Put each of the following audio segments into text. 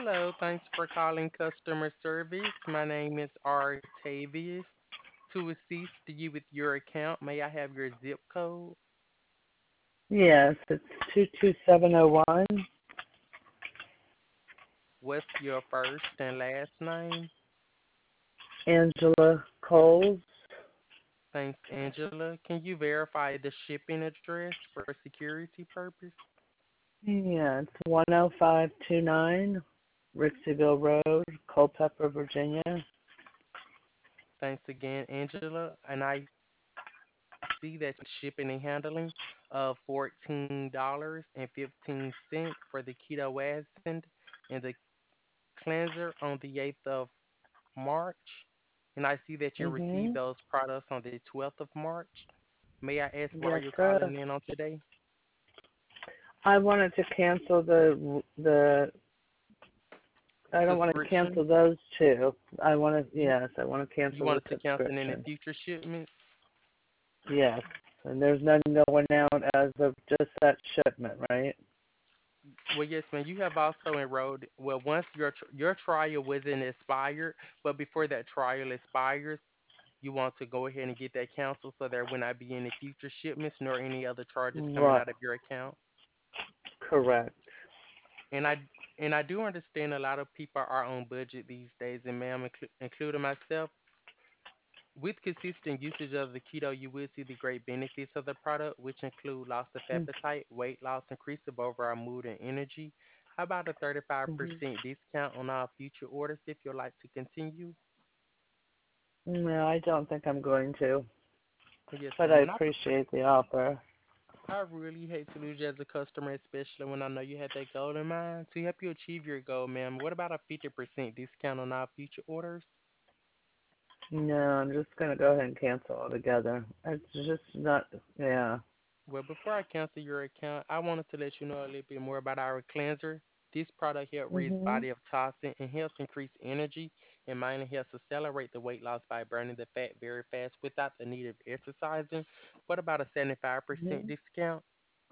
Hello, thanks for calling customer service. My name is Artavius. To assist you with your account, may I have your zip code? Yes, it's 22701. What's your first and last name? Angela Coles. Thanks, Angela. Can you verify the shipping address for security purpose? Yeah, it's 10529 Rixeyville Road, Culpeper, Virginia. Thanks again, Angela. And I see that shipping and handling of $14.15 for the keto acid and the cleanser on the 8th of March. And I see that you received Mhm. those products on the 12th of March. May I ask why Yes, you're sir. calling in on today? I wanted to cancel the. I don't want to Subscription? cancel those two. I want to. You, Yes, I want to you cancel the wanted to cancel any subscription. future shipments? Yes, and there's none going out as of just that shipment, right? Well, yes, man. You have also enrolled. Well, once your trial wasn't expired, but before that trial expires, you want to go ahead and get that canceled so there will not be any future shipments nor any other charges coming Right. out of your account. Correct. And I do understand a lot of people are on budget these days, and ma'am, including myself. With consistent usage of the keto, you will see the great benefits of the product, which include loss of appetite, weight loss, increase of overall mood and energy. How about a Mm-hmm. 35% discount on all future orders if you'd like to continue? No, I don't think I'm going to, Yes, but I ma'am. And appreciate the offer. I really hate to lose you as a customer, especially when I know you had that goal in mind. To help you achieve your goal, ma'am, what about a 50% discount on all future orders? No, I'm just gonna go ahead and cancel altogether. It's just not. Yeah. Well, before I cancel your account, I wanted to let you know a little bit more about our cleanser. This product helps rid Mhm. body of toxin and helps increase energy and mainly helps accelerate the weight loss by burning the fat very fast without the need of exercising. What about a 75% Mhm. discount?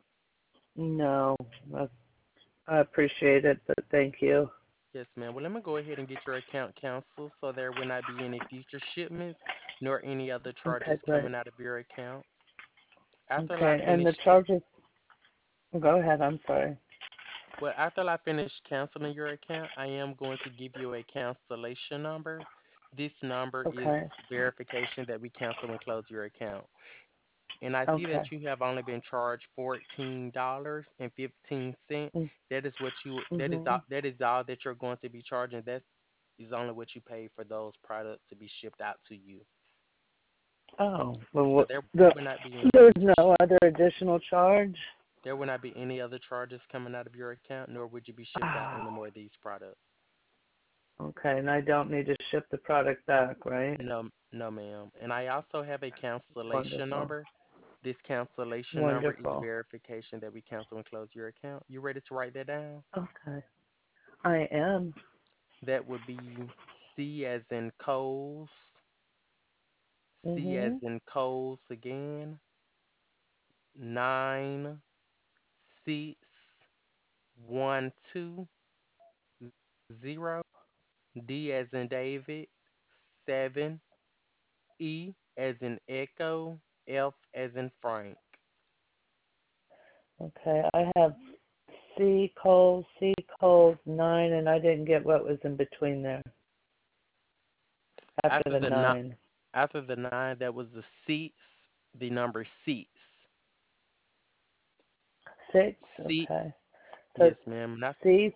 No, that's, I appreciate it, but thank you. Yes, ma'am. Well, let me go ahead and get your account canceled so there will not be any future shipments nor any other charges Okay, great. coming out of your account. After I Okay, and finish the charges. Go ahead. I'm sorry. Well, after I finish canceling your account, I am going to give you a cancellation number. This number is Okay. verification that we cancel and close your account. And I see Okay. that you have only been charged $14.15. That is what you Mhm. that is all that you're going to be charging. That is only what you pay for those products to be shipped out to you. Oh, well, So what, there the will not be any there's future no other additional charge. there will not be any other charges coming out of your account, nor would you be shipped out any Ah, more of these products. okay, and I don't need to ship the product back, right? No, no, ma'am. And I also have a cancellation Wonderful. number. This cancellation number is Wonderful. verification that we cancel and close your account. You ready to write that down? Okay. I am. That would be C as in coals, C as Mhm. in coals again, 9612 D as in David, 7 E as in Echo, F as in Frank. Okay, I have C Coles 9, and I didn't get what was in between there after After the the ni- 9. After the nine, that was the seats, the number seats. 6. Seats, Okay. So yes, it's ma'am. Not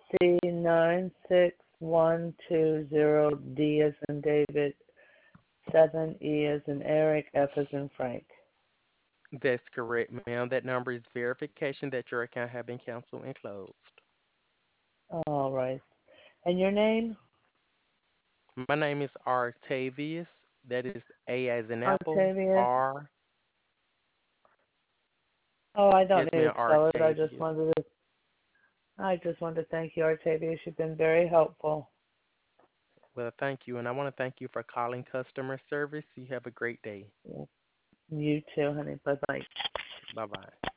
CC96120, D as in David, 7, E as in Eric, F as in Frank. that's correct, ma'am. That number is verification that your account has been canceled and closed. All right. And your name? My name is Artavius. That is A as in Apple. Octavius. R. Oh, I Yes, don't need ma'am. to spell it. Artavius. I just wanted to thank you, Octavius. You've been very helpful. Well, thank you, and I want to thank you for calling customer service. You have a great day. You too, honey. Bye bye. Bye bye.